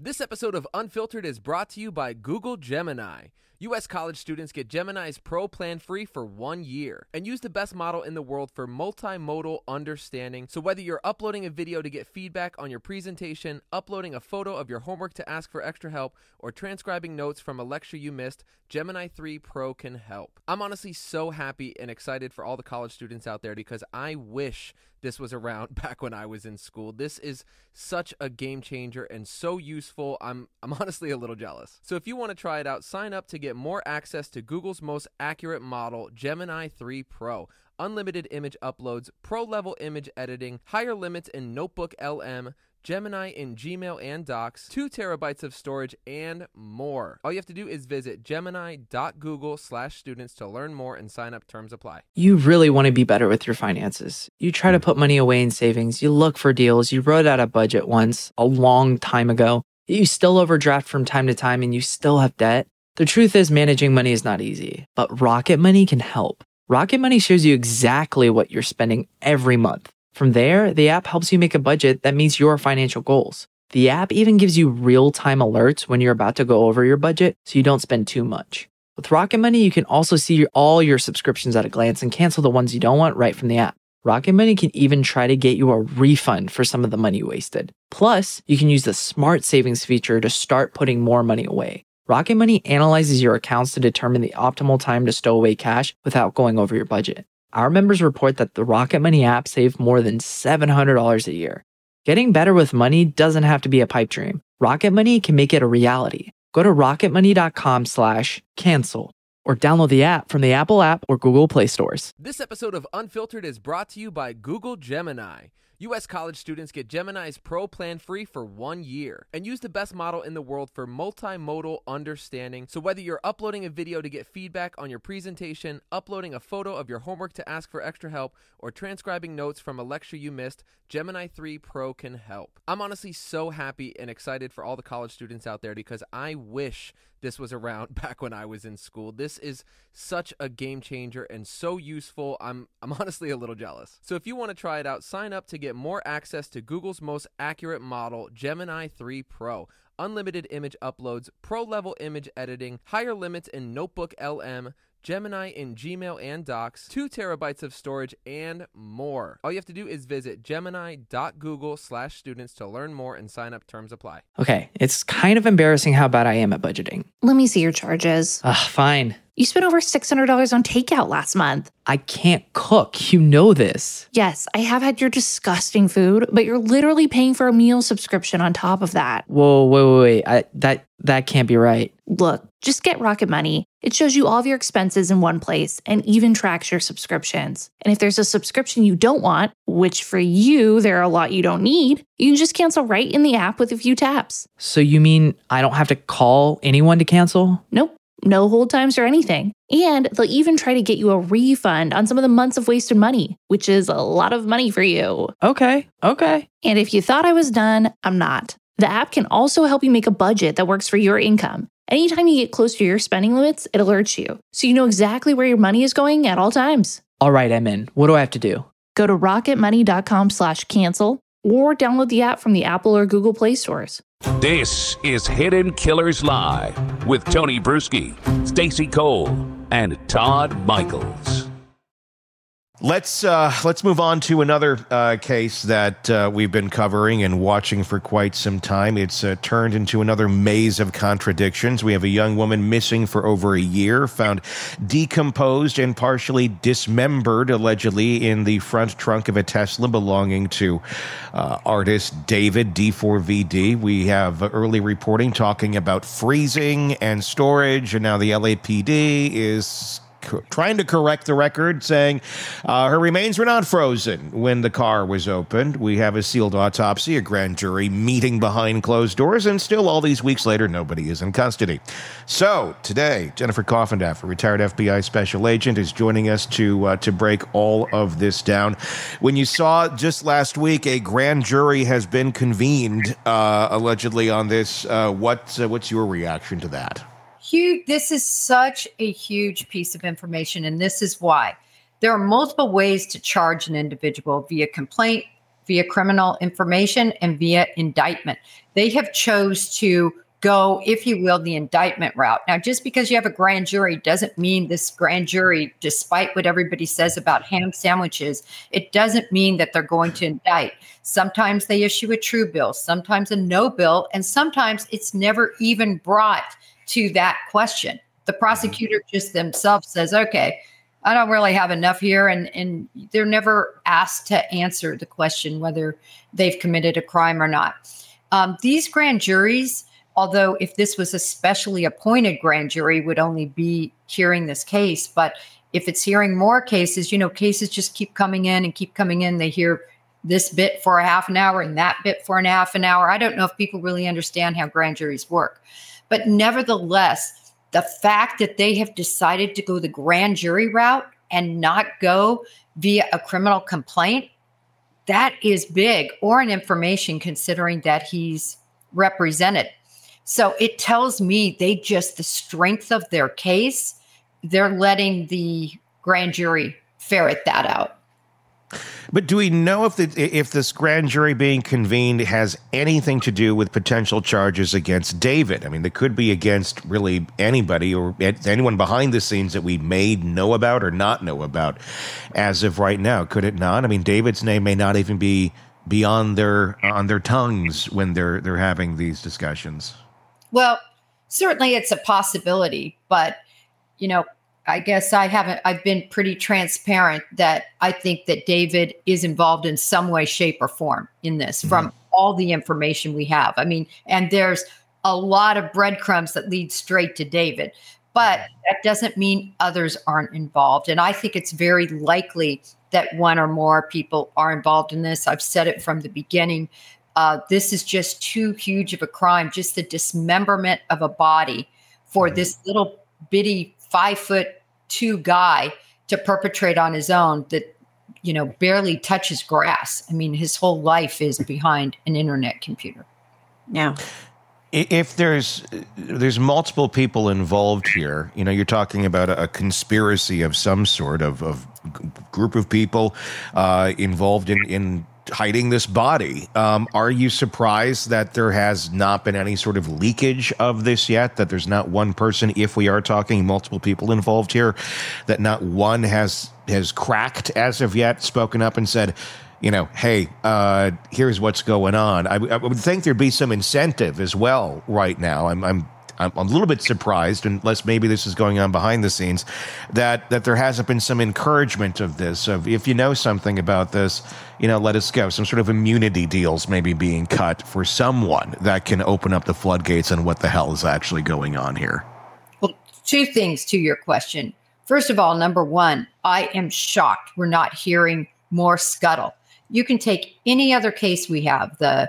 This episode of Unfiltered is brought to you by Google Gemini. U.S. college students get Gemini's Pro plan free for 1 year and use the best model in the world for multimodal understanding. So whether you're uploading a video to get feedback on your presentation, uploading a photo of your homework to ask for extra help, or transcribing notes from a lecture you missed, Gemini 3 Pro can help. I'm honestly so happy and excited for all the college students out there because I wish this was around back when I was in school. This is such a game changer and so useful. I'm honestly a little jealous. So if you want to try it out, sign up to get more access to Google's most accurate model, Gemini 3 Pro. Unlimited image uploads, pro-level image editing, higher limits in Notebook LM, Gemini in Gmail and Docs, 2 terabytes of storage, and more. All you have to do is visit gemini.google/students to learn more and sign up. Terms apply. You really want to be better with your finances. You try to put money away in savings. You look for deals. You wrote out a budget once a long time ago. You still overdraft from time to time and you still have debt. The truth is managing money is not easy, but Rocket Money can help. Rocket Money shows you exactly what you're spending every month. From there, the app helps you make a budget that meets your financial goals. The app even gives you real-time alerts when you're about to go over your budget so you don't spend too much. With Rocket Money, you can also see all your subscriptions at a glance and cancel the ones you don't want right from the app. Rocket Money can even try to get you a refund for some of the money you wasted. Plus, you can use the Smart Savings feature to start putting more money away. Rocket Money analyzes your accounts to determine the optimal time to stow away cash without going over your budget. Our members report that the Rocket Money app saved more than $700 a year. Getting better with money doesn't have to be a pipe dream. Rocket Money can make it a reality. Go to rocketmoney.com/cancel or download the app from the Apple app or Google Play stores. This episode of Unfiltered is brought to you by Google Gemini. U.S. college students get Gemini's Pro plan free for 1 year and use the best model in the world for multimodal understanding. So whether you're uploading a video to get feedback on your presentation, uploading a photo of your homework to ask for extra help, or transcribing notes from a lecture you missed, Gemini 3 Pro can help. I'm honestly so happy and excited for all the college students out there because I wish this was around back when I was in school. This is such a game changer and so useful. I'm honestly a little jealous. So if you want to try it out, sign up to get more access to Google's most accurate model, Gemini 3 Pro. Unlimited image uploads, pro-level image editing, higher limits in Notebook LM, Gemini in Gmail and Docs, 2 terabytes of storage, and more. All you have to do is visit gemini.google/students to learn more and sign up. Terms apply. Okay, it's kind of embarrassing how bad I am at budgeting. Let me see your charges. Fine. You spent over $600 on takeout last month. I can't cook. You know this. Yes, I have had your disgusting food, but you're literally paying for a meal subscription on top of that. Whoa, wait. That can't be right. Look, just get Rocket Money. It shows you all of your expenses in one place and even tracks your subscriptions. And if there's a subscription you don't want, which for you, there are a lot you don't need, you can just cancel right in the app with a few taps. So you mean I don't have to call anyone to cancel? Nope. No hold times or anything. And they'll even try to get you a refund on some of the months of wasted money, which is a lot of money for you. Okay. And if you thought I was done, I'm not. The app can also help you make a budget that works for your income. Anytime you get close to your spending limits, it alerts you, so you know exactly where your money is going at all times. All right, I'm in. What do I have to do? Go to rocketmoney.com/cancel or download the app from the Apple or Google Play stores. This is Hidden Killers Live with Tony Bruschi, Stacey Cole, and Todd Michaels. Let's move on to another case that we've been covering and watching for quite some time. It's turned into another maze of contradictions. We have a young woman missing for over a year, found decomposed and partially dismembered, allegedly, in the front trunk of a Tesla belonging to artist David D4VD. We have early reporting talking about freezing and storage, and now the LAPD is trying to correct the record, saying her remains were not frozen when the car was opened. We have a sealed autopsy, a grand jury meeting behind closed doors, and still all these weeks later, nobody is in custody. So today, Jennifer Coffendaff, a retired FBI special agent, is joining us to break all of this down. When you saw just last week a grand jury has been convened, allegedly on this, what's your reaction to that? This is such a huge piece of information, and this is why. There are multiple ways to charge an individual via complaint, via criminal information and via indictment. They have chose to go, if you will, the indictment route. Now, just because you have a grand jury doesn't mean this grand jury, despite what everybody says about ham sandwiches, it doesn't mean that they're going to indict. Sometimes they issue a true bill, sometimes a no bill, and sometimes it's never even brought to that question. The prosecutor just themselves says, okay, I don't really have enough here. And they're never asked to answer the question whether they've committed a crime or not. These grand juries, although if this was a specially appointed grand jury, would only be hearing this case. But if it's hearing more cases, cases just keep coming in and keep coming in. They hear this bit for a half an hour and that bit for a half an hour. I don't know if people really understand how grand juries work. But nevertheless, the fact that they have decided to go the grand jury route and not go via a criminal complaint, that is big, or an information considering that he's represented. So it tells me the strength of their case, they're letting the grand jury ferret that out. But do we know if this grand jury being convened has anything to do with potential charges against David? I mean, they could be against really anybody or anyone behind the scenes that we may know about or not know about as of right now. Could it not? I mean, David's name may not even be on their tongues when they're having these discussions. Well, certainly it's a possibility, but I guess I've been pretty transparent that I think that David is involved in some way, shape, or form in this from all the information we have. I mean, and there's a lot of breadcrumbs that lead straight to David, but that doesn't mean others aren't involved. And I think it's very likely that one or more people are involved in this. I've said it from the beginning. This is just too huge of a crime, just the dismemberment of a body for this little bitty 5'2" guy to perpetrate on his own that, barely touches grass. I mean, his whole life is behind an internet computer. Yeah. If there's multiple people involved here, you're talking about a conspiracy of some sort of group of people involved in hiding this body. Are you surprised that there has not been any sort of leakage of this yet? That there's not one person, if we are talking multiple people involved here, that not one has cracked as of yet, spoken up and said, hey, here's what's going on. I would think there'd be some incentive as well right now. I'm a little bit surprised, unless maybe this is going on behind the scenes, that there hasn't been some encouragement of this, of if you know something about this, let us go. Some sort of immunity deals maybe being cut for someone that can open up the floodgates on what the hell is actually going on here. Well, two things to your question. First of all, number one, I am shocked we're not hearing more scuttle. You can take any other case we have, the,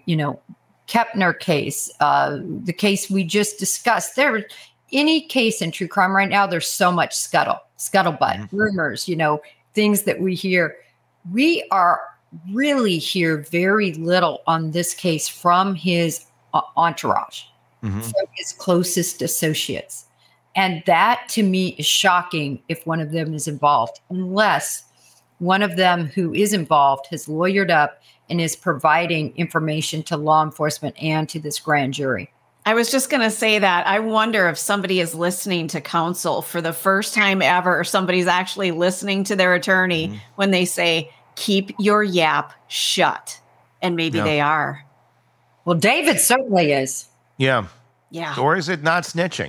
Kepner case, the case we just discussed. Any case in true crime right now, there's so much scuttlebutt, rumors, things that we hear. We are really hear very little on this case from his entourage, from his closest associates. And that to me is shocking if one of them is involved, unless one of them who is involved has lawyered up and is providing information to law enforcement and to this grand jury. I was just going to say that. I wonder if somebody is listening to counsel for the first time ever, or somebody's actually listening to their attorney when they say, keep your yap shut. And maybe they are. Well, David certainly is. Yeah. Yeah. Or is it not snitching?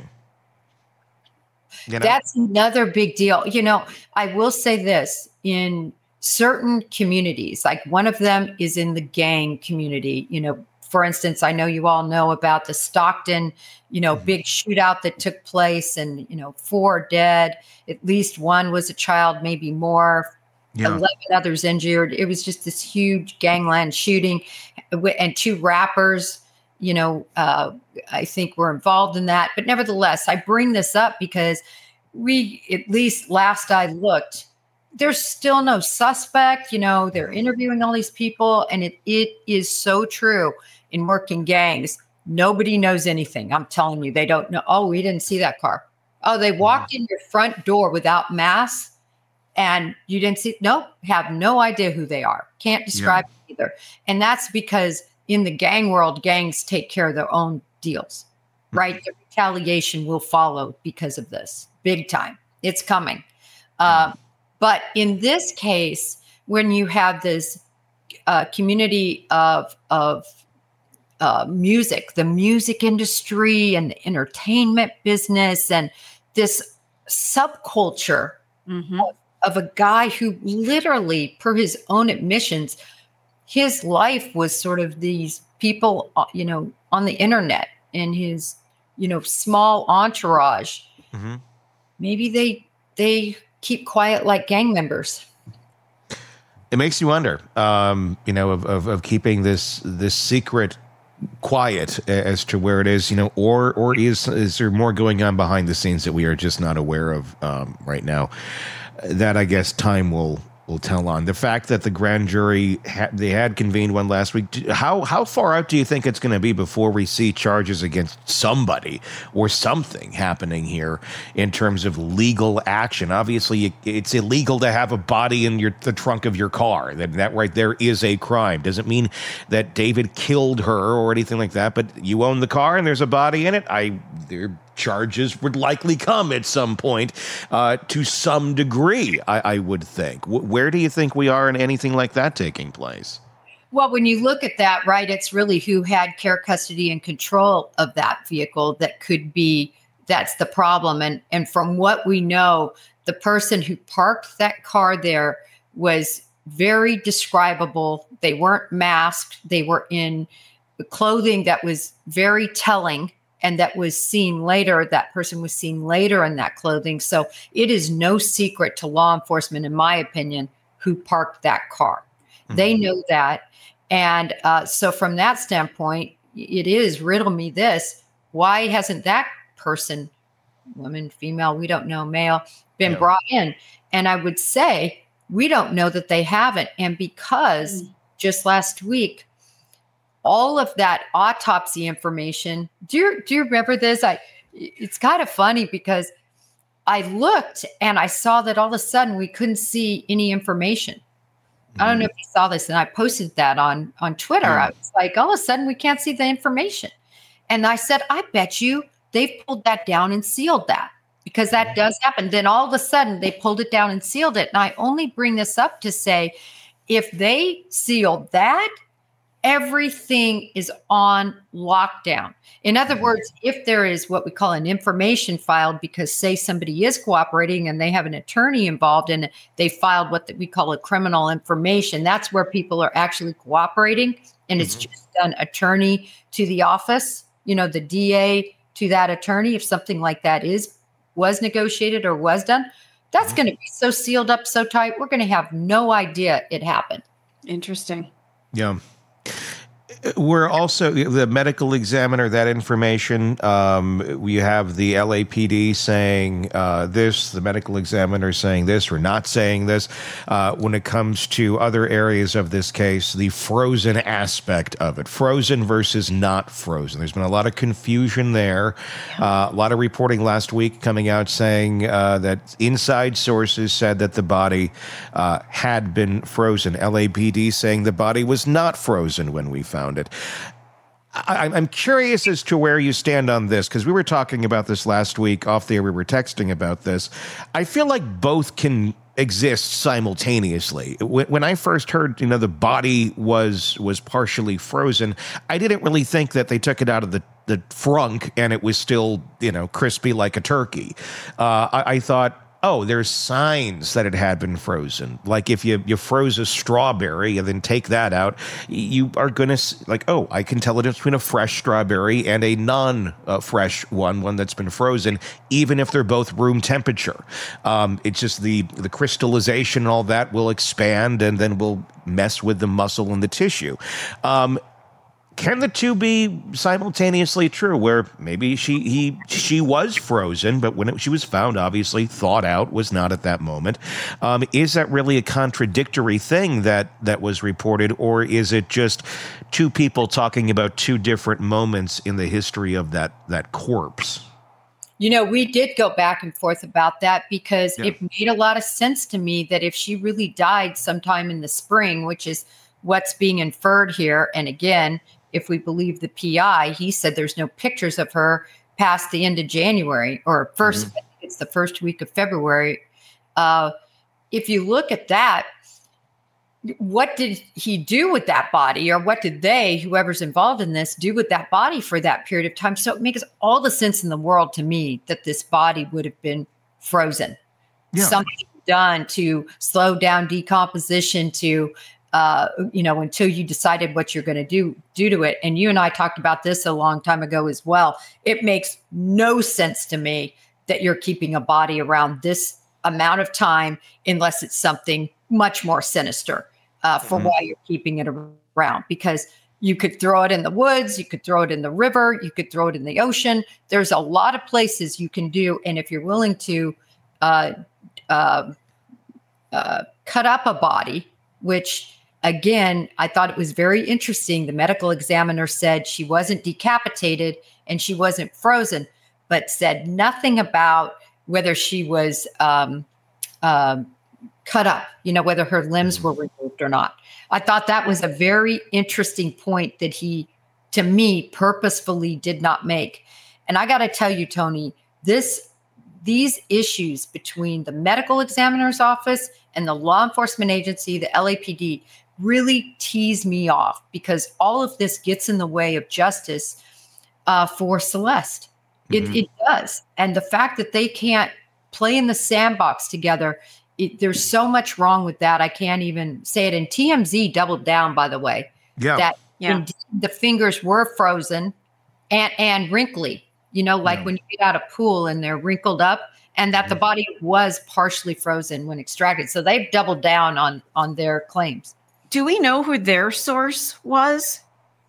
That's another big deal. I will say this, in certain communities, like one of them is in the gang community. For instance, I know you all know about the Stockton, big shootout that took place, and, 4 dead. At least one was a child, maybe more. 11 others injured. It was just this huge gangland shooting, and 2 rappers, I think were involved in that. But nevertheless, I bring this up because at least last I looked, there's still no suspect. They're interviewing all these people, and it is so true in working gangs. Nobody knows anything. I'm telling you, they don't know. Oh, we didn't see that car. Oh, they walked in your front door without masks, and you didn't see. Nope, have no idea who they are. Can't describe. either. And that's because in the gang world, gangs take care of their own deals, right? The retaliation will follow because of this, big time. It's coming. But in this case, when you have this community of music, the music industry and the entertainment business, and this subculture of a guy who literally, per his own admissions, his life was sort of these people, on the internet and his, small entourage. Maybe they keep quiet like gang members. It makes you wonder, of keeping this secret quiet as to where it is, or is there more going on behind the scenes that we are just not aware of right now? That I guess time will tell on. The fact that the grand jury they had convened one last week. How far out do you think it's going to be before we see charges against somebody or something happening here in terms of legal action? Obviously, it's illegal to have a body in the trunk of your car. That right there is a crime. Doesn't mean that David killed her or anything like that. But you own the car and there's a body in it. Their charges would likely come at some point to some degree, I would think. Where do you think we are in anything like that taking place? Well, when you look at that, right, it's really who had care, custody, and control of that vehicle that's the problem. And from what we know, the person who parked that car there was very describable. They weren't masked. They were in clothing that was very telling. And that was seen later, that person was seen later in that clothing. So it is no secret to law enforcement, in my opinion, who parked that car. They know that. And so from that standpoint, it is riddle me this. Why hasn't that person, woman, female, we don't know, male, been brought in? And I would say we don't know that they haven't. And because just last week, all of that autopsy information. Do you remember this? It's kind of funny because I looked and I saw that all of a sudden we couldn't see any information. I don't know if you saw this, and I posted that on Twitter. I was like, all of a sudden we can't see the information. And I said, I bet you they've pulled that down and sealed that, because that does happen. Then all of a sudden they pulled it down and sealed it. And I only bring this up to say, if they sealed that, everything is on lockdown. In other words, if there is what we call an information filed, because say somebody is cooperating and they have an attorney involved and they filed what we call a criminal information, that's where people are actually cooperating. And it's just done attorney to the office, the DA to that attorney. If something like that was negotiated or was done, that's going to be so sealed up, so tight, we're going to have no idea it happened. Interesting. Yeah. We're also the medical examiner, that information. We have the LAPD saying this, the medical examiner saying this or not saying this. When it comes to other areas of this case, the frozen aspect of it, frozen versus not frozen. There's been a lot of confusion there. A lot of reporting last week coming out saying that inside sources said that the body had been frozen. LAPD saying the body was not frozen when we found it. I'm curious as to where you stand on this, because we were talking about this last week off the air. We were texting about this. I feel like both can exist simultaneously. When I first heard, the body was partially frozen, I didn't really think that they took it out of the frunk and it was still, crispy like a turkey. I thought, oh, there's signs that it had been frozen. Like if you froze a strawberry and then take that out, you are going to I can tell the difference between a fresh strawberry and a non-fresh one that's been frozen, even if they're both room temperature. It's just the crystallization and all that will expand and then will mess with the muscle and the tissue. Can the two be simultaneously true, where maybe she was frozen, but when she was found, obviously thawed out, was not at that moment? Is that really a contradictory thing that was reported, or is it just two people talking about two different moments in the history of that corpse? We did go back and forth about that, because it made a lot of sense to me that if she really died sometime in the spring, which is what's being inferred here, and again, if we believe the PI, he said there's no pictures of her past the end of January or first, it's the first week of February. If you look at that, what did he do with that body, or what did they, whoever's involved in this, do with that body for that period of time? So it makes all the sense in the world to me that this body would have been frozen. Yeah. Something done to slow down decomposition to, until you decided what you're going to do to it. And you and I talked about this a long time ago as well. It makes no sense to me that you're keeping a body around this amount of time unless it's something much more sinister for why you're keeping it around, because you could throw it in the woods, you could throw it in the river, you could throw it in the ocean. There's a lot of places you can do. And if you're willing to cut up a body, which again, I thought it was very interesting. The medical examiner said she wasn't decapitated and she wasn't frozen, but said nothing about whether she was cut up, whether her limbs were removed or not. I thought that was a very interesting point that he, to me, purposefully did not make. And I got to tell you, Tony, these issues between the medical examiner's office and the law enforcement agency, the LAPD, really tease me off, because all of this gets in the way of justice for Celeste. It does. And the fact that they can't play in the sandbox together, there's so much wrong with that. I can't even say it. And TMZ doubled down, by the way, that indeed the fingers were frozen and wrinkly, when you get out of pool and they're wrinkled up, and that the body was partially frozen when extracted. So they've doubled down on their claims. Do we know who their source was?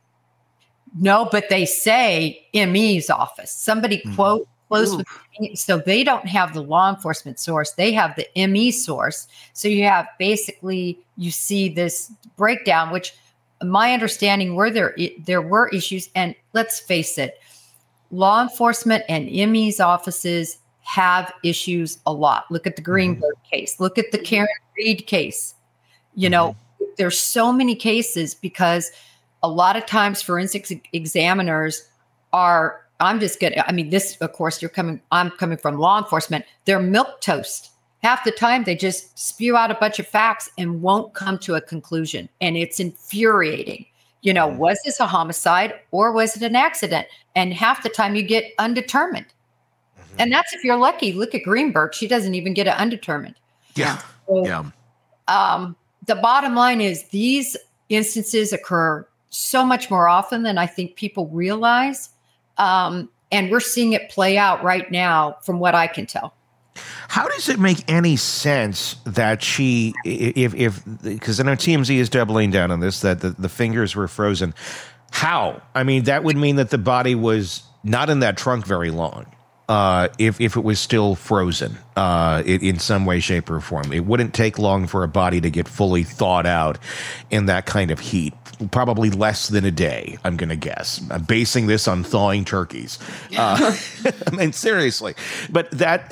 No, but they say ME's office. Somebody quote close with me. So they don't have the law enforcement source. They have the ME source. So you have basically, you see this breakdown, which my understanding were there were issues. And let's face it, law enforcement and ME's offices have issues a lot. Look at the Greenberg case. Look at the Karen Reed case. There's so many cases, because a lot of times forensic examiners are, this, of course, I'm coming from law enforcement. They're milquetoast. Half the time they just spew out a bunch of facts and won't come to a conclusion. And it's infuriating. Was this a homicide or was it an accident? And half the time you get undetermined. And that's if you're lucky. Look at Greenberg. She doesn't even get it undetermined. Yeah. So, the bottom line is these instances occur so much more often than I think people realize. And we're seeing it play out right now from what I can tell. How does it make any sense that she, because I know TMZ is doubling down on this, that the fingers were frozen. How? I mean, that would mean that the body was not in that trunk very long. If it was still frozen in some way, shape, or form. It wouldn't take long for a body to get fully thawed out in that kind of heat. Probably less than a day, I'm going to guess. I'm basing this on thawing turkeys. Seriously. But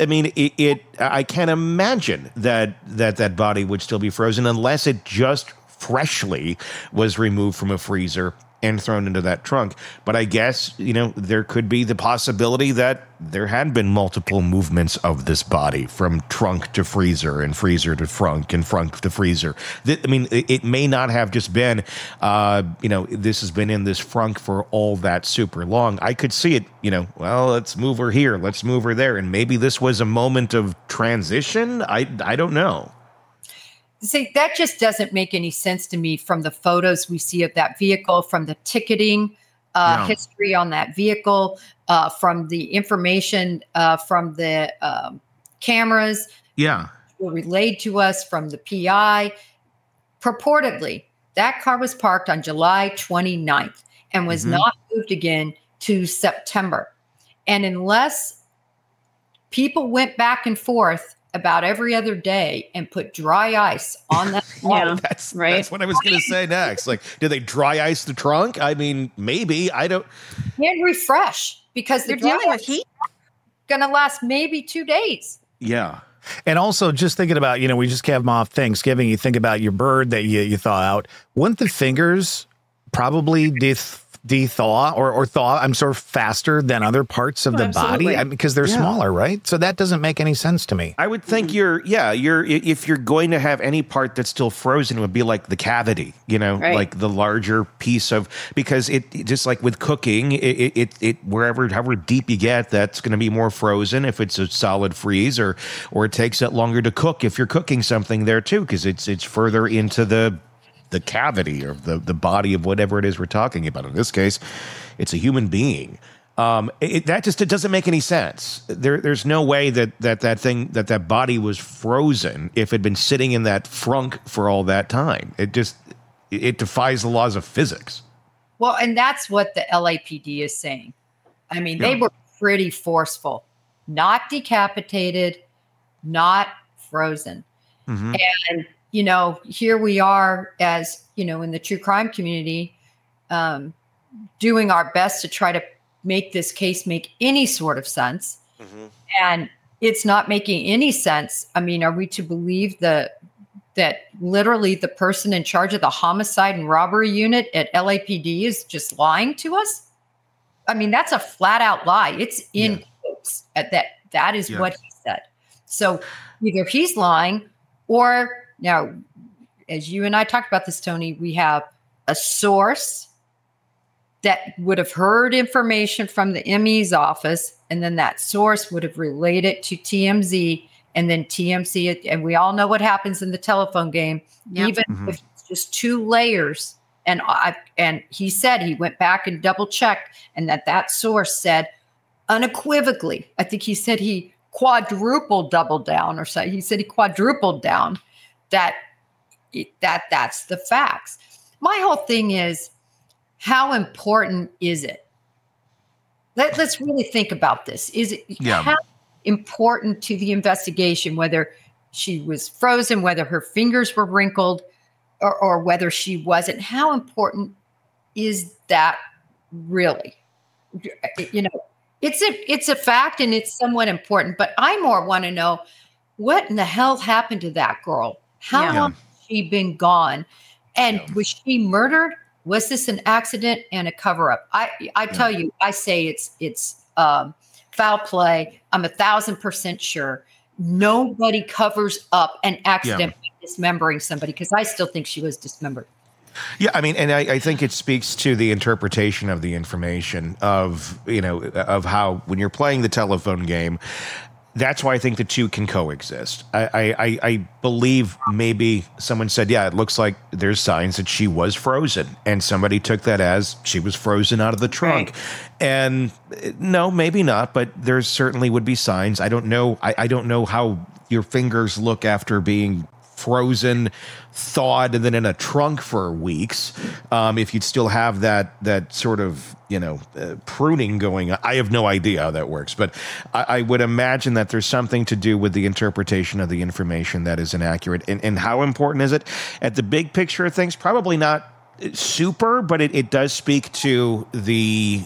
I can't imagine that body would still be frozen unless it just freshly was removed from a freezer and thrown into that trunk. But I guess, there could be the possibility that there had been multiple movements of this body from trunk to freezer and freezer to frunk and frunk to freezer. It may not have just been, this has been in this frunk for all that super long. I could see it, let's move her here, let's move her there. And maybe this was a moment of transition. I don't know. See, that just doesn't make any sense to me from the photos we see of that vehicle, from the ticketing history on that vehicle, from the information from the cameras relayed to us from the PI. Purportedly, that car was parked on July 29th and was not moved again to September. And unless people went back and forth about every other day and put dry ice on that. That's what I was going to say next. Like, did they dry ice the trunk? Maybe. I don't. And refresh, because they're dealing with heat. Going to last maybe 2 days. Yeah. And also just thinking about, we just came off Thanksgiving. You think about your bird that you thaw out. Wouldn't the fingers probably de-thaw or thaw, I'm sort of faster than other parts of the body? Because they're smaller, right? So that doesn't make any sense to me. I would think if you're going to have any part that's still frozen, it would be like the cavity, like the larger piece of, because it just like with cooking, it however deep you get, that's going to be more frozen if it's a solid freeze, or it takes it longer to cook if you're cooking something there too, because it's further into the cavity or the body of whatever it is we're talking about. In this case, it's a human being. It doesn't make any sense. There's no way that body was frozen if it had been sitting in that frunk for all that time. It defies the laws of physics. Well, and that's what the LAPD is saying. I mean, they were pretty forceful, not decapitated, not frozen. Mm-hmm. And here we are as, in the true crime community, doing our best to try to make this case make any sort of sense. Mm-hmm. And it's not making any sense. I mean, are we to believe that literally the person in charge of the homicide and robbery unit at LAPD is just lying to us? I mean, that's a flat out lie. It's in quotes. That is what he said. So either he's lying, or now, as you and I talked about this, Tony, we have a source that would have heard information from the ME's office, and then that source would have relayed it to TMZ, and then TMZ, and we all know what happens in the telephone game, even if it's just two layers. And he said he went back and double checked, and that source said unequivocally, I think he said he quadrupled double down, or so he said he quadrupled down that's the facts. My whole thing is, how important is it? Let's really think about this. Is it how important to the investigation, whether she was frozen, whether her fingers were wrinkled, or whether she wasn't? How important is that really? It's a fact, and it's somewhat important, but I more want to know, what in the hell happened to that girl? How long has she been gone? And was she murdered? Was this an accident and a cover-up? I tell you, I say it's foul play. I'm 1,000% sure. Nobody covers up an accident by dismembering somebody, because I still think she was dismembered. Yeah, I mean, and I think it speaks to the interpretation of the information of how, when you're playing the telephone game, that's why I think the two can coexist. I believe maybe someone said, it looks like there's signs that she was frozen, and somebody took that as she was frozen out of the trunk. Right. And no, maybe not, but there certainly would be signs. I don't know. I don't know how your fingers look after being frozen, thawed, and then in a trunk for weeks. If you'd still have that sort of, pruning going on. I have no idea how that works, but I would imagine that there's something to do with the interpretation of the information that is inaccurate. And how important is it? At the big picture of things, probably not super, but it does speak to the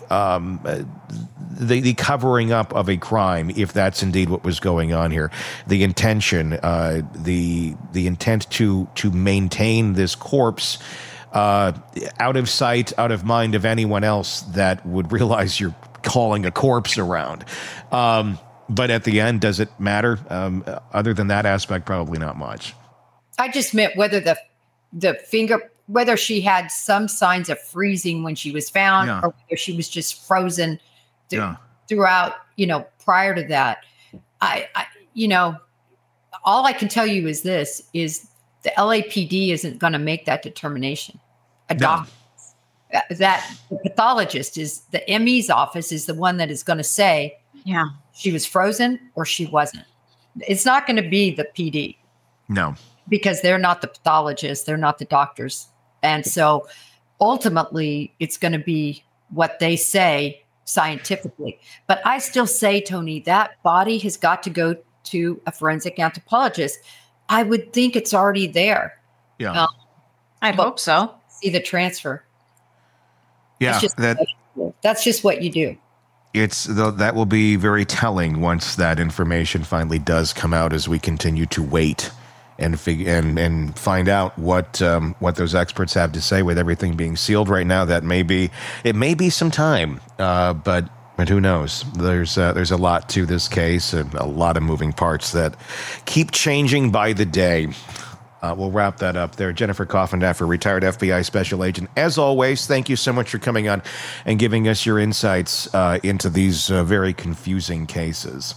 covering up of a crime, if that's indeed what was going on here. The intention, the intent to maintain this corpse out of sight, out of mind of anyone else that would realize you're calling a corpse around. But at the end, does it matter? Other than that aspect, probably not much. I just meant whether the finger, whether she had some signs of freezing when she was found, or whether she was just frozen throughout, prior to that. I all I can tell you is this, is the LAPD isn't going to make that determination. A doctor, that the pathologist is, the ME's office is the one that is going to say, she was frozen or she wasn't. It's not going to be the PD. No. Because they're not the pathologists, they're not the doctors. And so ultimately it's going to be what they say scientifically. But I still say, Tony, that body has got to go to a forensic anthropologist. I would think it's already there. Yeah. I'd hope so. See the transfer. Yeah. That's just what you do. that will be very telling once that information finally does come out, as we continue to wait and find out what those experts have to say. With everything being sealed right now, it may be some time, but who knows? There's a lot to this case and a lot of moving parts that keep changing by the day. We'll wrap that up there. Jennifer Coffindaffer, retired FBI special agent. As always, thank you so much for coming on and giving us your insights into these very confusing cases.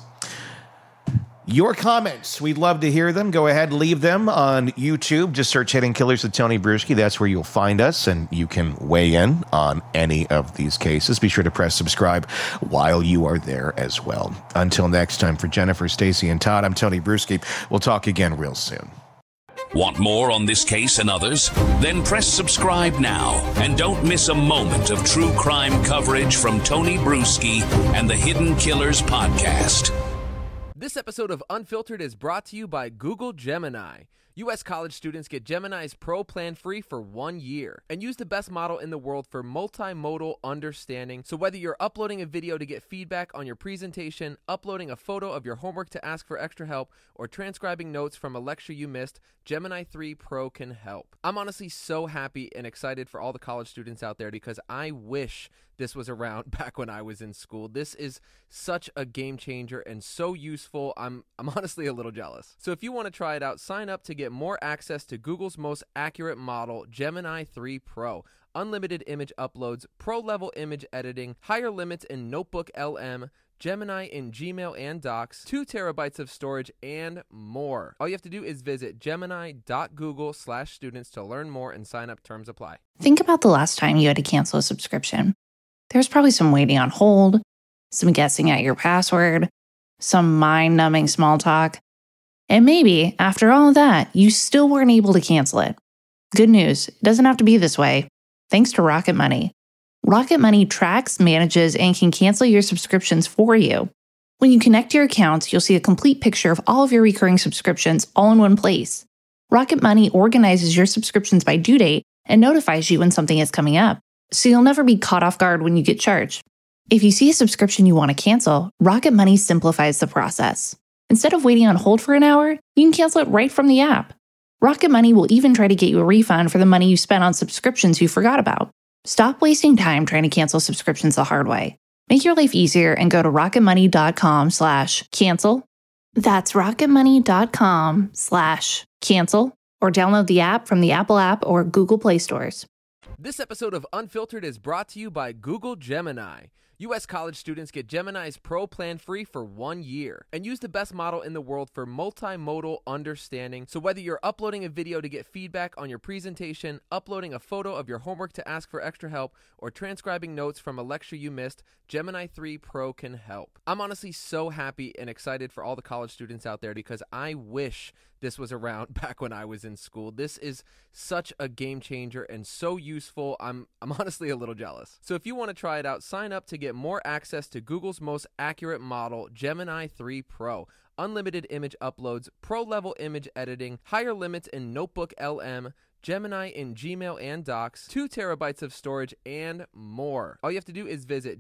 Your comments, we'd love to hear them. Go ahead, leave them on YouTube. Just search Hidden Killers with Tony Bruschi. That's where you'll find us, and you can weigh in on any of these cases. Be sure to press subscribe while you are there as well. Until next time, for Jennifer, Stacy, and Todd, I'm Tony Bruschi. We'll talk again real soon. Want more on this case and others? Then press subscribe now and don't miss a moment of true crime coverage from Tony Bruschi and the Hidden Killers podcast. This episode of Unfiltered is brought to you by Google Gemini. U.S. college students get Gemini's Pro plan free for 1 year and use the best model in the world for multimodal understanding. So whether you're uploading a video to get feedback on your presentation, uploading a photo of your homework to ask for extra help, or transcribing notes from a lecture you missed, Gemini 3 Pro can help. I'm honestly so happy and excited for all the college students out there because I wish this was around back when I was in school. This is such a game changer and so useful. I'm honestly a little jealous. So if you want to try it out, sign up to get more access to Google's most accurate model, Gemini 3 Pro. Unlimited image uploads, pro-level image editing, higher limits in Notebook LM, Gemini in Gmail and Docs, 2 terabytes of storage, and more. All you have to do is visit gemini.google/students to learn more and sign up. Terms apply. Think about the last time you had to cancel a subscription. There's probably some waiting on hold, some guessing at your password, some mind-numbing small talk. And maybe, after all of that, you still weren't able to cancel it. Good news, it doesn't have to be this way. Thanks to Rocket Money. Rocket Money tracks, manages, and can cancel your subscriptions for you. When you connect your accounts, you'll see a complete picture of all of your recurring subscriptions all in one place. Rocket Money organizes your subscriptions by due date and notifies you when something is coming up, so you'll never be caught off guard when you get charged. If you see a subscription you want to cancel, Rocket Money simplifies the process. Instead of waiting on hold for an hour, you can cancel it right from the app. Rocket Money will even try to get you a refund for the money you spent on subscriptions you forgot about. Stop wasting time trying to cancel subscriptions the hard way. Make your life easier and go to rocketmoney.com/cancel. That's rocketmoney.com/cancel, or download the app from the Apple App or Google Play stores. This episode of Unfiltered is brought to you by Google Gemini. U.S. college students get Gemini's Pro plan free for 1 year and use the best model in the world for multimodal understanding. So whether you're uploading a video to get feedback on your presentation, uploading a photo of your homework to ask for extra help, or transcribing notes from a lecture you missed, Gemini 3 Pro can help. I'm honestly so happy and excited for all the college students out there because I wish this was around back when I was in school. This is such a game changer and so useful. I'm honestly a little jealous. So if you want to try it out, sign up to get more access to Google's most accurate model, Gemini 3 Pro. Unlimited image uploads, pro-level image editing, higher limits in Notebook LM, Gemini in Gmail and Docs, 2 terabytes of storage, and more. All you have to do is visit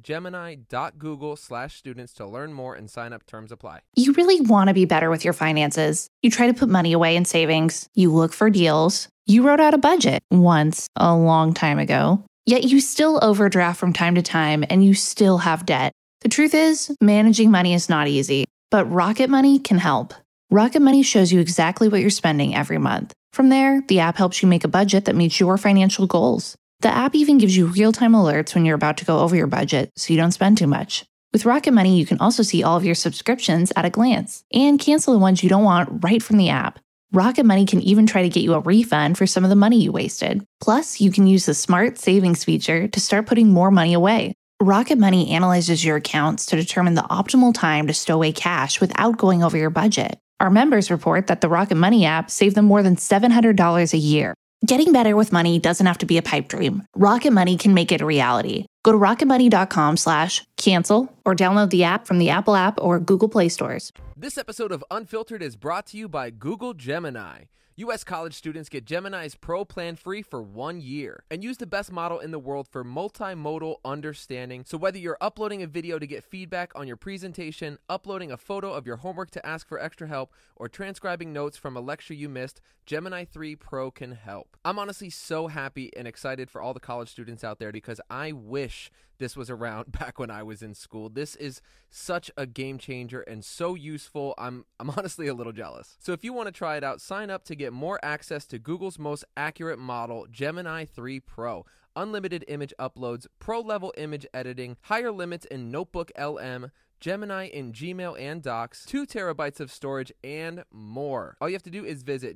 gemini.google/students to learn more and sign up. Terms apply. You really want to be better with your finances. You try to put money away in savings. You look for deals. You wrote out a budget once a long time ago. Yet you still overdraft from time to time and you still have debt. The truth is, managing money is not easy, but Rocket Money can help. Rocket Money shows you exactly what you're spending every month. From there, the app helps you make a budget that meets your financial goals. The app even gives you real-time alerts when you're about to go over your budget, so you don't spend too much. With Rocket Money, you can also see all of your subscriptions at a glance and cancel the ones you don't want right from the app. Rocket Money can even try to get you a refund for some of the money you wasted. Plus, you can use the Smart Savings feature to start putting more money away. Rocket Money analyzes your accounts to determine the optimal time to stow away cash without going over your budget. Our members report that the Rocket Money app saved them more than $700 a year. Getting better with money doesn't have to be a pipe dream. Rocket Money can make it a reality. Go to rocketmoney.com/cancel or download the app from the Apple App or Google Play stores. This episode of Unfiltered is brought to you by Google Gemini. U.S. college students get Gemini's Pro plan free for 1 year and use the best model in the world for multimodal understanding. So whether you're uploading a video to get feedback on your presentation, uploading a photo of your homework to ask for extra help, or transcribing notes from a lecture you missed, Gemini 3 Pro can help. I'm honestly so happy and excited for all the college students out there because I wish this was around back when I was in school. This is such a game changer and so useful. I'm honestly a little jealous. So if you want to try it out, sign up to get more access to Google's most accurate model, Gemini 3 Pro. Unlimited image uploads, pro-level image editing, higher limits in Notebook LM, Gemini in Gmail and Docs, 2 terabytes of storage, and more. All you have to do is visit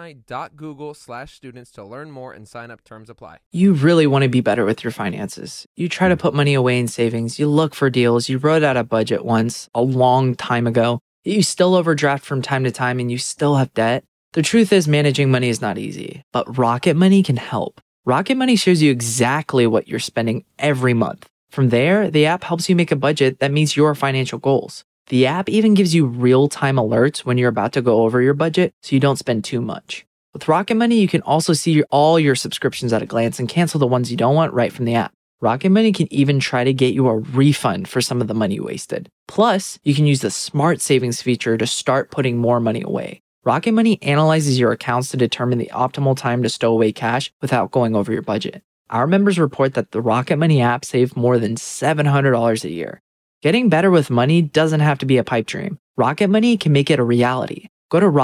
gemini.google/students to learn more and sign up. Terms apply. You really want to be better with your finances. You try to put money away in savings, you look for deals, you wrote out a budget once, a long time ago, you still overdraft from time to time, and you still have debt. The truth is, managing money is not easy, but Rocket Money can help. Rocket Money shows you exactly what you're spending every month. From there, the app helps you make a budget that meets your financial goals. The app even gives you real-time alerts when you're about to go over your budget so you don't spend too much. With Rocket Money, you can also see all your subscriptions at a glance and cancel the ones you don't want right from the app. Rocket Money can even try to get you a refund for some of the money you wasted. Plus, you can use the Smart Savings feature to start putting more money away. Rocket Money analyzes your accounts to determine the optimal time to stow away cash without going over your budget. Our members report that the Rocket Money app saved more than $700 a year. Getting better with money doesn't have to be a pipe dream. Rocket Money can make it a reality. Go to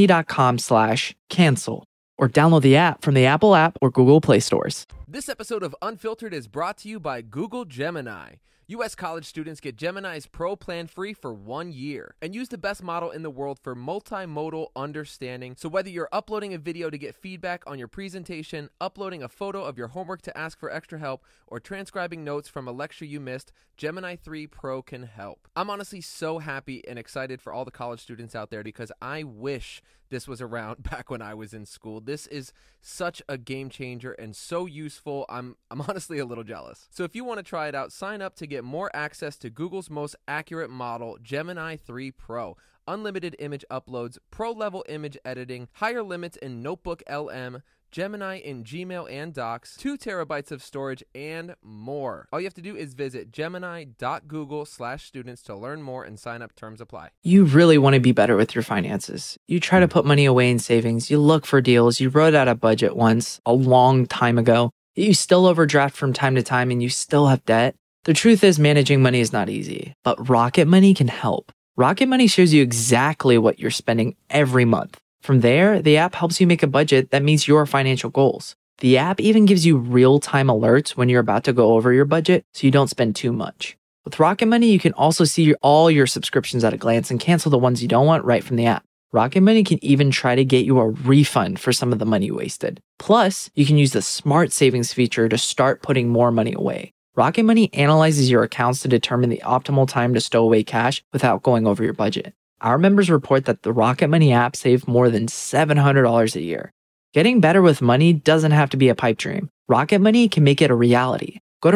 rocketmoney.com/cancel or download the app from the Apple app or Google Play stores. This episode of Unfiltered is brought to you by Google Gemini. U.S. college students get Gemini's Pro plan free for 1 year and use the best model in the world for multimodal understanding. So whether you're uploading a video to get feedback on your presentation, uploading a photo of your homework to ask for extra help, or transcribing notes from a lecture you missed, Gemini 3 Pro can help. I'm honestly so happy and excited for all the college students out there because I wish this was around back when I was in school. This is such a game changer and so useful. I'm honestly a little jealous. So if you want to try it out, sign up to get more access to Google's most accurate model, Gemini 3 Pro. Unlimited image uploads, pro-level image editing, higher limits in Notebook LM, Gemini in Gmail and Docs, 2 terabytes of storage, and more. All you have to do is visit gemini.google/students to learn more and sign up. Terms apply. You really want to be better with your finances. You try to put money away in savings, you look for deals, you wrote out a budget once, a long time ago, you still overdraft from time to time, and you still have debt. The truth is, managing money is not easy, but Rocket Money can help. Rocket Money shows you exactly what you're spending every month. From there, the app helps you make a budget that meets your financial goals. The app even gives you real-time alerts when you're about to go over your budget so you don't spend too much. With Rocket Money, you can also see all your subscriptions at a glance and cancel the ones you don't want right from the app. Rocket Money can even try to get you a refund for some of the money you wasted. Plus, you can use the Smart Savings feature to start putting more money away. Rocket Money analyzes your accounts to determine the optimal time to stow away cash without going over your budget. Our members report that the Rocket Money app saved more than $700 a year. Getting better with money doesn't have to be a pipe dream. Rocket Money can make it a reality. Go to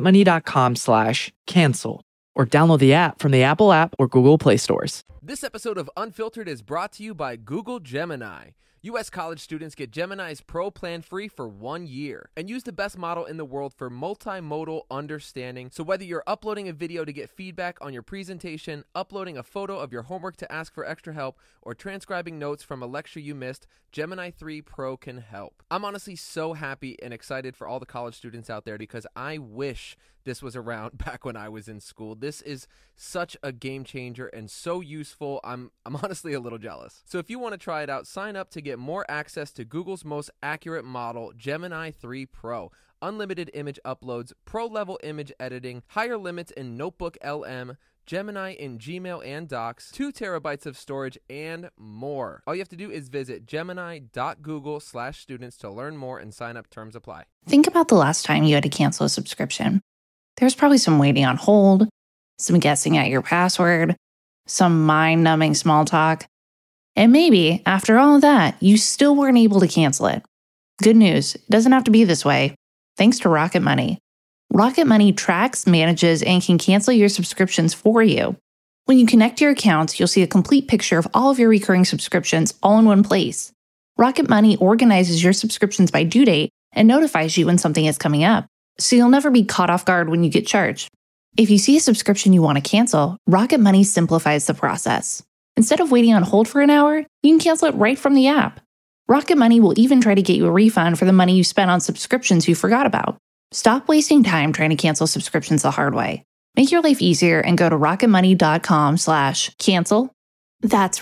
rocketmoney.com/cancel or download the app from the Apple app or Google Play stores. This episode of Unfiltered is brought to you by Google Gemini. U.S. college students get Gemini's Pro plan free for 1 year and use the best model in the world for multimodal understanding. So whether you're uploading a video to get feedback on your presentation, uploading a photo of your homework to ask for extra help, or transcribing notes from a lecture you missed, Gemini 3 Pro can help. I'm honestly so happy and excited for all the college students out there because I wish this was around back when I was in school. This is such a game changer and so useful. I'm honestly a little jealous. So if you want to try it out, sign up to get more access to Google's most accurate model, Gemini 3 Pro. Unlimited image uploads, pro-level image editing, higher limits in Notebook LM, Gemini in Gmail and Docs, 2 terabytes of storage, and more. All you have to do is visit gemini.google/students to learn more and sign up. Terms apply. Think about the last time you had to cancel a subscription. There's probably some waiting on hold, some guessing at your password, some mind-numbing small talk. And maybe, after all of that, you still weren't able to cancel it. Good news, it doesn't have to be this way. Thanks to Rocket Money. Rocket Money tracks, manages, and can cancel your subscriptions for you. When you connect your accounts, you'll see a complete picture of all of your recurring subscriptions all in one place. Rocket Money organizes your subscriptions by due date and notifies you when something is coming up, so you'll never be caught off guard when you get charged. If you see a subscription you want to cancel, Rocket Money simplifies the process. Instead of waiting on hold for an hour, you can cancel it right from the app. Rocket Money will even try to get you a refund for the money you spent on subscriptions you forgot about. Stop wasting time trying to cancel subscriptions the hard way. Make your life easier and go to rocketmoney.com/cancel. That's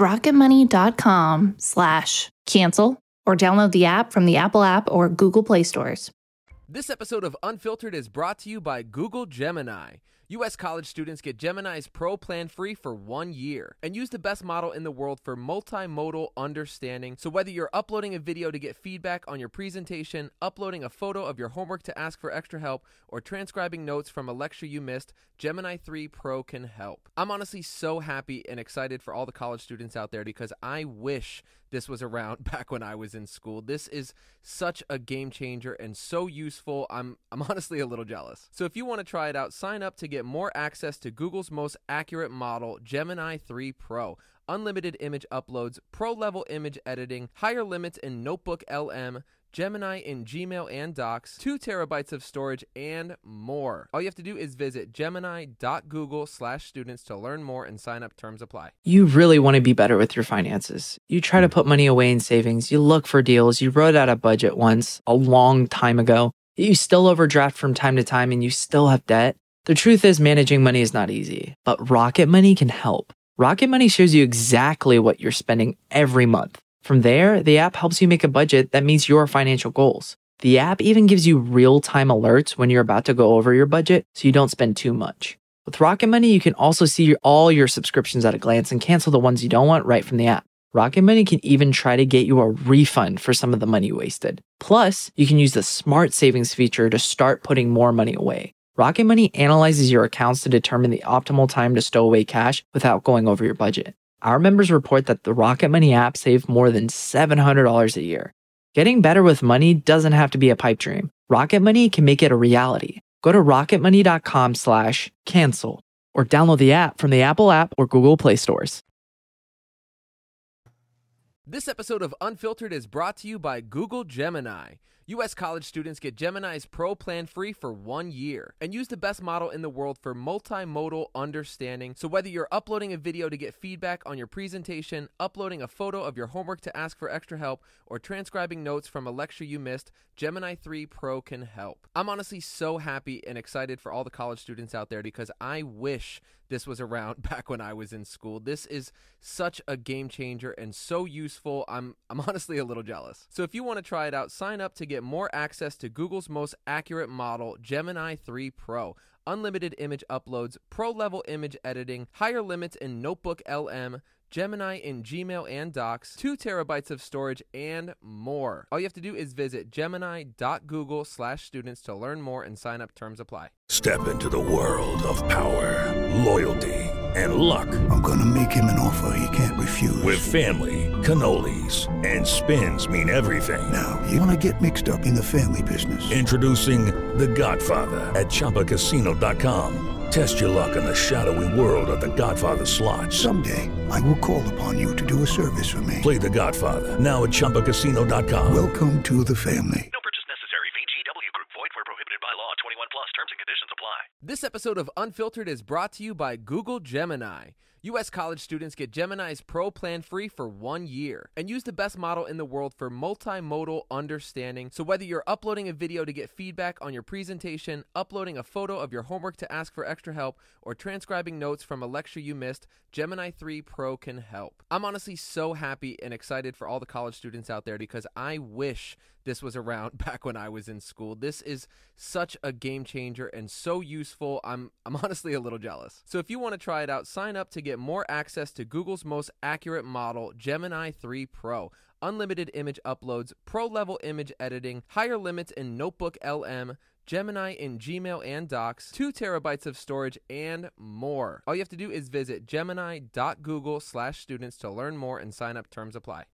rocketmoney.com/cancel, or download the app from the Apple App or Google Play stores. This episode of Unfiltered is brought to you by Google Gemini. U.S. college students get Gemini's Pro plan free for 1 year and use the best model in the world for multimodal understanding. So whether you're uploading a video to get feedback on your presentation, uploading a photo of your homework to ask for extra help, or transcribing notes from a lecture you missed, Gemini 3 Pro can help. I'm honestly so happy and excited for all the college students out there because I wish this was around back when I was in school. This is such a game changer and so useful. I'm honestly a little jealous. So if you want to try it out, sign up to get more access to Google's most accurate model, Gemini 3 Pro. Unlimited image uploads, pro-level image editing, higher limits in Notebook LM, Gemini in Gmail and Docs, 2 terabytes of storage, and more. All you have to do is visit gemini.google/students to learn more and sign up. Terms apply. You really want to be better with your finances. You try to put money away in savings, you look for deals, you wrote out a budget once, a long time ago, you still overdraft from time to time, and you still have debt. The truth is, managing money is not easy, but Rocket Money can help. Rocket Money shows you exactly what you're spending every month. From there, the app helps you make a budget that meets your financial goals. The app even gives you real-time alerts when you're about to go over your budget so you don't spend too much. With Rocket Money, you can also see all your subscriptions at a glance and cancel the ones you don't want right from the app. Rocket Money can even try to get you a refund for some of the money you wasted. Plus, you can use the Smart Savings feature to start putting more money away. Rocket Money analyzes your accounts to determine the optimal time to stow away cash without going over your budget. Our members report that the Rocket Money app saved more than $700 a year. Getting better with money doesn't have to be a pipe dream. Rocket Money can make it a reality. Go to rocketmoney.com/cancel or download the app from the Apple App or Google Play stores. This episode of Unfiltered is brought to you by Google Gemini. U.S. college students get Gemini's Pro plan free for 1 year and use the best model in the world for multimodal understanding. So whether you're uploading a video to get feedback on your presentation, uploading a photo of your homework to ask for extra help, or transcribing notes from a lecture you missed, Gemini 3 Pro can help. I'm honestly so happy and excited for all the college students out there because I wish this was around back when I was in school. This is such a game changer and so useful. I'm honestly a little jealous. So if you want to try it out, sign up to get more access to Google's most accurate model, Gemini 3 Pro. Unlimited image uploads, pro-level image editing, higher limits in Notebook LM, Gemini in Gmail and Docs, 2 terabytes of storage, and more. All you have to do is visit gemini.google/students to learn more and sign up. Terms apply. Step into the world of power, loyalty, and luck. I'm gonna make him an offer he can't refuse. With family, cannolis, and spins mean everything. Now, you wanna get mixed up in the family business. Introducing The Godfather at ChumbaCasino.com. Test your luck in the shadowy world of The Godfather slot. Someday, I will call upon you to do a service for me. Play The Godfather now at ChumbaCasino.com. Welcome to the family. No purchase necessary. VGW Group. Void where prohibited by law. 21 plus. Terms and conditions apply. This episode of Unfiltered is brought to you by Google Gemini. U.S. college students get Gemini's Pro plan free for 1 year and use the best model in the world for multimodal understanding. So whether you're uploading a video to get feedback on your presentation, uploading a photo of your homework to ask for extra help, or transcribing notes from a lecture you missed, Gemini 3 Pro can help. I'm honestly so happy and excited for all the college students out there because I wish this was around back when I was in school. This is such a game changer and so useful. I'm honestly a little jealous. So if you want to try it out, sign up to get more access to Google's most accurate model, Gemini 3 Pro. Unlimited image uploads, pro-level image editing, higher limits in Notebook LM, Gemini in Gmail and Docs, 2 terabytes of storage, and more. All you have to do is visit gemini.google/students to learn more and sign up. Terms apply.